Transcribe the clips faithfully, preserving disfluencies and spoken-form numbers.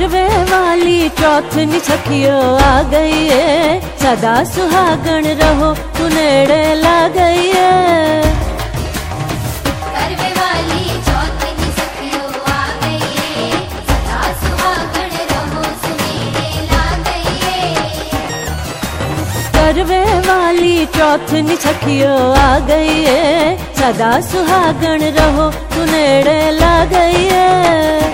करवे वाली चौथ नी सखियो आ गई है, सदा सुहागण रहो तू नेड़े ला गई है। करवे वाली चौथ नी सखियो आ गई है, सदा सुहागण रहो तू नेड़े ला गई है। करवे वाली चौथ नी सखियो आ गई है, सदा सुहागण रहो तू नेड़े ला गई है।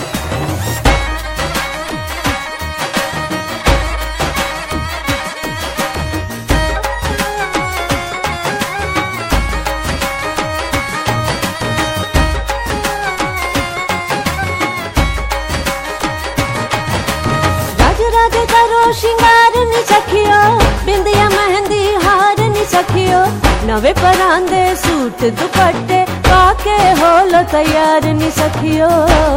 करो श्रृंगार नी सखियो, बिंदिया मेहंदी हार नी सखियो, नवे परांदे सूट दुपट्टे पाके होलो तैयार नी सखियो।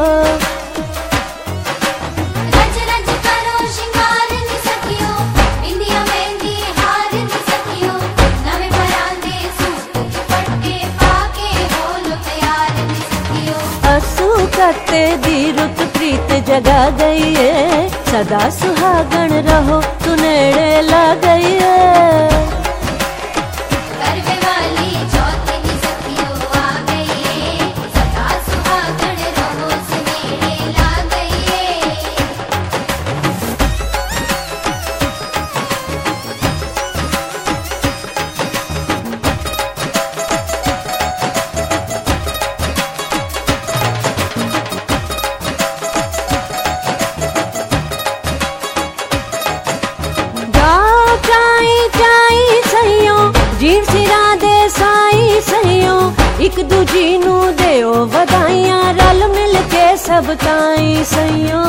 रज रज करो श्रृंगार नी सखियो, बिंदिया मेहंदी हार नी सखियो, नवे परांदे सूट दुपट्टे पाके होलो तैयार नी सखियो। असू कत्ते दी रुत प्रीत जगा गई है, सदा सुहागण रहो तू नेड़े ला गई है। करवे वाली चौथ नी सखियो आ गई है, सदा सुहागण रहो तू नेड़े ला गई है। जीव सिरा दे साई सहियो, एक दूजी नू देओ वधाइयां, रल मिल के सब ताई सहियो।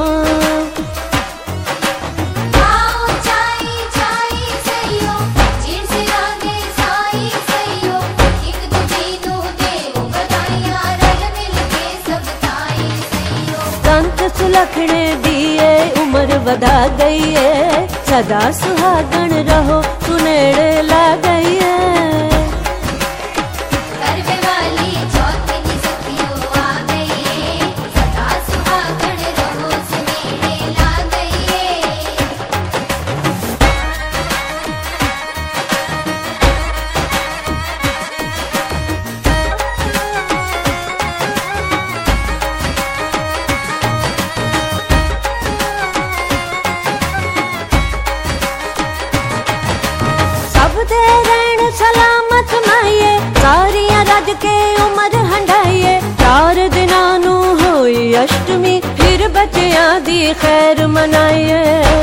आओ चाई चाई सहियो, जीव सिरा दे साई सहियो, एक दूजी नू देओ वधाइयां, रल मिल के सब ताई सहियो। संत सुलखने दिए उम्र वधा गई है, सदा सुहागण रहो तू नेड़े ला गई है। करवे वाली चौथ नी सखियो आ गई है, सदा सुहागण रहो तू नेड़े ला गई है। दे रहन सलामत माइए, सारियां रज के उमर हंडाइए, चार दिना नू होई अष्टमी, फिर बच्चियां दी खैर मनाइए।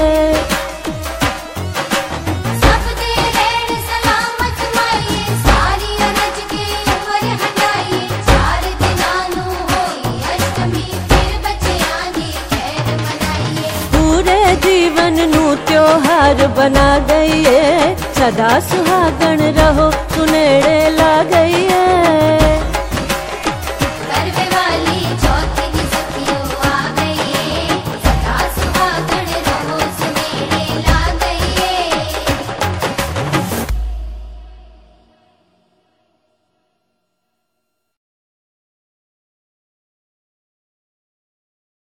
सब दे रहन सलामत माइए, सारियां रज के उमर हंडाइए, चार दिना नू होई अष्टमी, फिर बच्चियां दी खैर मनाइए। पूरे जीवन नू त्योहार बना गई है, सदा सुहागण रहो तू नेड़े